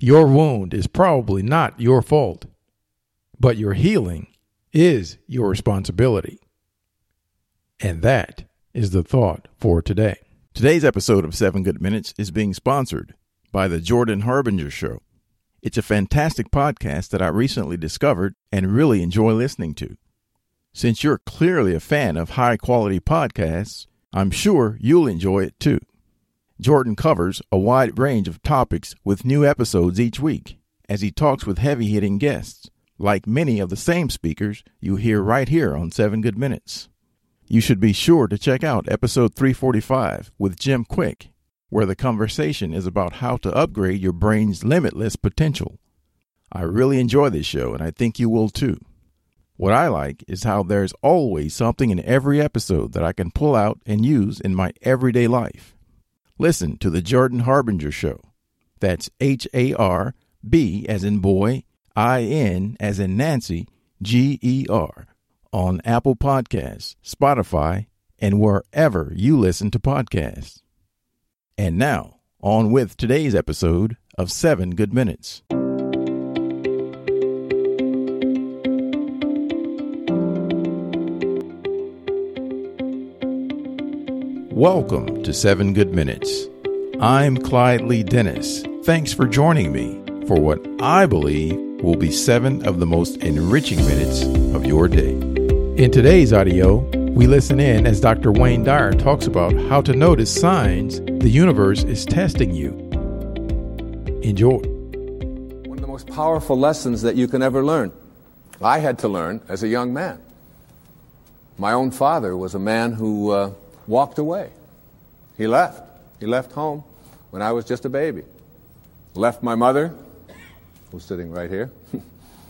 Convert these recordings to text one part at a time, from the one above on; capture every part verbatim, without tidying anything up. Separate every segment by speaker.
Speaker 1: Your wound is probably not your fault, but your healing is your responsibility. And that is the thought for today.
Speaker 2: Today's episode of Seven Good Minutes is being sponsored by The Jordan Harbinger Show. It's a fantastic podcast that I recently discovered and really enjoy listening to. Since you're clearly a fan of high-quality podcasts, I'm sure you'll enjoy it too. Jordan covers a wide range of topics with new episodes each week as he talks with heavy-hitting guests, like many of the same speakers you hear right here on Seven Good Minutes. You should be sure to check out episode three forty-five with Jim Quick, where the conversation is about how to upgrade your brain's limitless potential. I really enjoy this show, and I think you will too. What I like is how there's always something in every episode that I can pull out and use in my everyday life. Listen to The Jordan Harbinger Show. That's H A R B as in boy, I N as in Nancy, G E R. On Apple Podcasts, Spotify, and wherever you listen to podcasts. And now, on with today's episode of Seven Good Minutes. Welcome to Seven Good Minutes. I'm Clyde Lee Dennis. Thanks for joining me for what I believe will be seven of the most enriching minutes of your day. In today's audio, we listen in as Doctor Wayne Dyer talks about how to notice signs the universe is testing you. Enjoy.
Speaker 3: One of the most powerful lessons that you can ever learn, I had to learn as a young man. My own father was a man who uh, walked away. He left. He left home when I was just a baby. Left my mother, who's sitting right here, one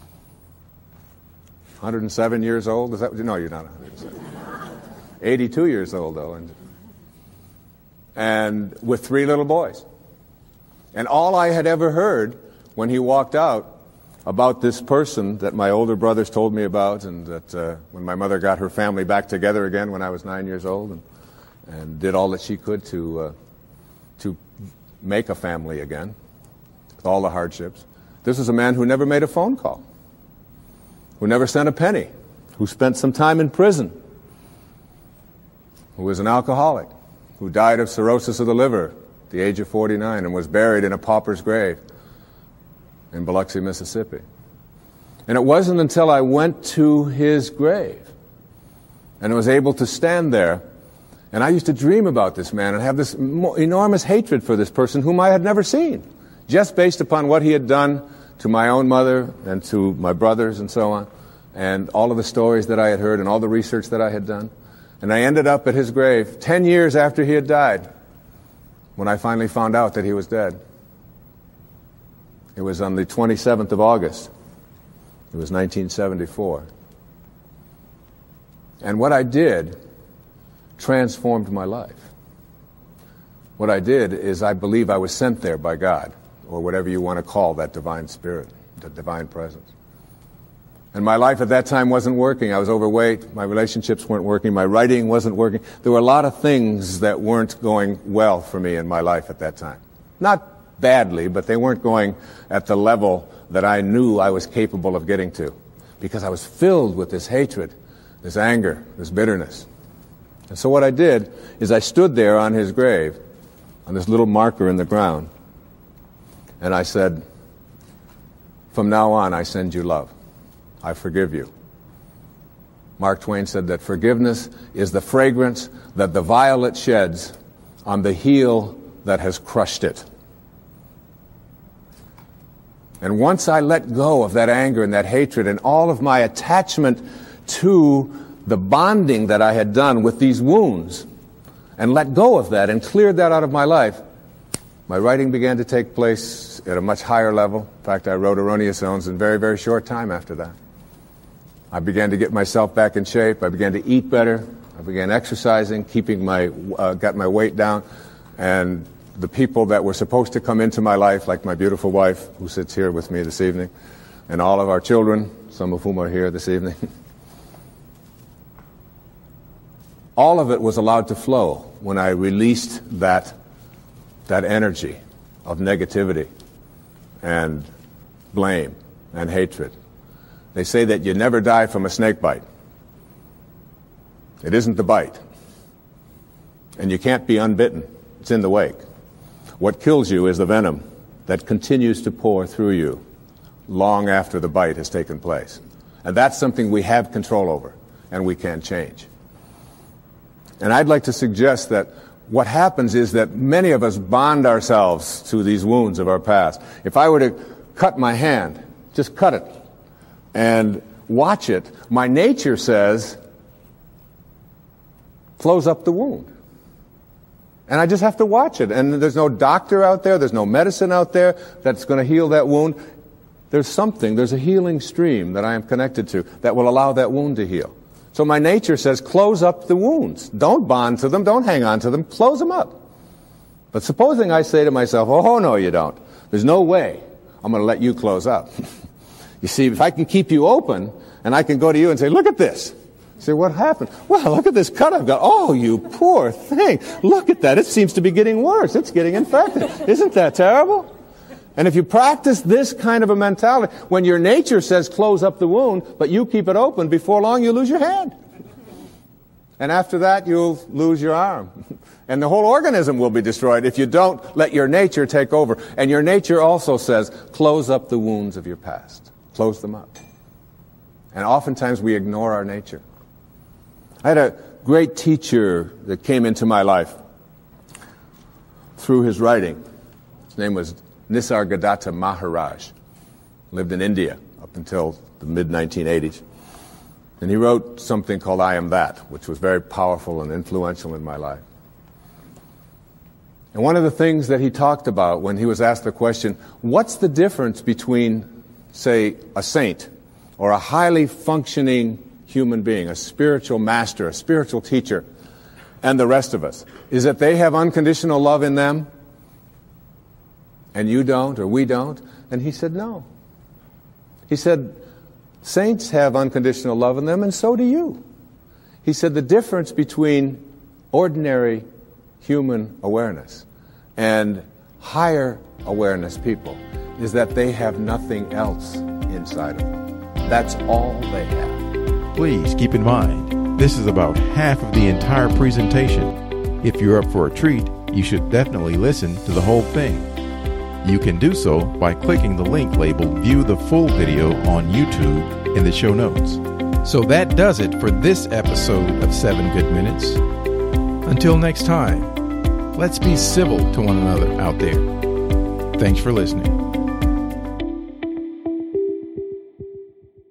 Speaker 3: hundred seven years old. Is that? No, you're not one hundred seven. eighty-two years old, though. And, and with three little boys. And all I had ever heard when he walked out about this person that my older brothers told me about, and that uh, when my mother got her family back together again when I was nine years old, and, and did all that she could to, uh, to make a family again, with all the hardships. This was a man who never made a phone call, who never sent a penny, who spent some time in prison, who was an alcoholic, who died of cirrhosis of the liver at the age of forty-nine and was buried in a pauper's grave in Biloxi, Mississippi. And it wasn't until I went to his grave and was able to stand there, and I used to dream about this man and have this enormous hatred for this person whom I had never seen, just based upon what he had done to my own mother and to my brothers and so on, and all of the stories that I had heard and all the research that I had done. And I ended up at his grave ten years after he had died when I finally found out that he was dead. It was on the twenty-seventh of August. It was nineteen seventy-four. And what I did transformed my life. What I did is I believe I was sent there by God, or whatever you want to call that divine spirit, the divine presence. And my life at that time wasn't working. I was overweight. My relationships weren't working. My writing wasn't working. There were a lot of things that weren't going well for me in my life at that time. Not badly, but they weren't going at the level that I knew I was capable of getting to, because I was filled with this hatred, this anger, this bitterness. And so what I did is I stood there on his grave, on this little marker in the ground, and I said, from now on, I send you love. I forgive you. Mark Twain said that forgiveness is the fragrance that the violet sheds on the heel that has crushed it. And once I let go of that anger and that hatred and all of my attachment to the bonding that I had done with these wounds, and let go of that and cleared that out of my life, my writing began to take place at a much higher level. In fact, I wrote Erroneous Zones in very, very short time after that. I began to get myself back in shape. I began to eat better. I began exercising, keeping my, uh, got my weight down. And the people that were supposed to come into my life, like my beautiful wife, who sits here with me this evening, and all of our children, some of whom are here this evening, all of it was allowed to flow when I released that, that energy of negativity and blame and hatred. They say that you never die from a snake bite. It isn't the bite. And you can't be unbitten. It's in the wake. What kills you is the venom that continues to pour through you long after the bite has taken place. And that's something we have control over and we can change. And I'd like to suggest that what happens is that many of us bond ourselves to these wounds of our past. If I were to cut my hand, just cut it, and watch it, my nature says, close up the wound. And I just have to watch it. And there's no doctor out there, there's no medicine out there that's going to heal that wound. There's something, there's a healing stream that I am connected to that will allow that wound to heal. So my nature says, close up the wounds. Don't bond to them, don't hang on to them, close them up. But supposing I say to myself, oh, no, you don't. There's no way I'm going to let you close up. You see, if I can keep you open, and I can go to you and say, look at this. You say, what happened? Well, look at this cut I've got. Oh, you poor thing. Look at that. It seems to be getting worse. It's getting infected. Isn't that terrible? And if you practice this kind of a mentality, when your nature says close up the wound, but you keep it open, before long you lose your hand. And after that, you'll lose your arm. And the whole organism will be destroyed if you don't let your nature take over. And your nature also says, close up the wounds of your past. Close them up. And oftentimes we ignore our nature. I had a great teacher that came into my life through his writing. His name was Nisargadatta Maharaj. Lived in India up until the mid nineteen eighties. And he wrote something called I Am That, which was very powerful and influential in my life. And one of the things that he talked about when he was asked the question, what's the difference between, say, a saint or a highly functioning human being, a spiritual master, a spiritual teacher, and the rest of us, is that they have unconditional love in them and you don't, or we don't? And he said, no. He said, saints have unconditional love in them, and so do you. He said the difference between ordinary human awareness and higher awareness people is that they have nothing else inside of them. That's all they have.
Speaker 2: Please keep in mind, this is about half of the entire presentation. If you're up for a treat, you should definitely listen to the whole thing. You can do so by clicking the link labeled View the Full Video on YouTube in the show notes.
Speaker 1: So that does it for this episode of Seven Good Minutes. Until next time, let's be civil to one another out there. Thanks for listening.